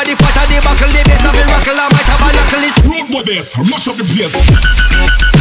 the fatter the buckle, the bass of it rockle, I might have a knuckle. It's Road with this, mash up the place.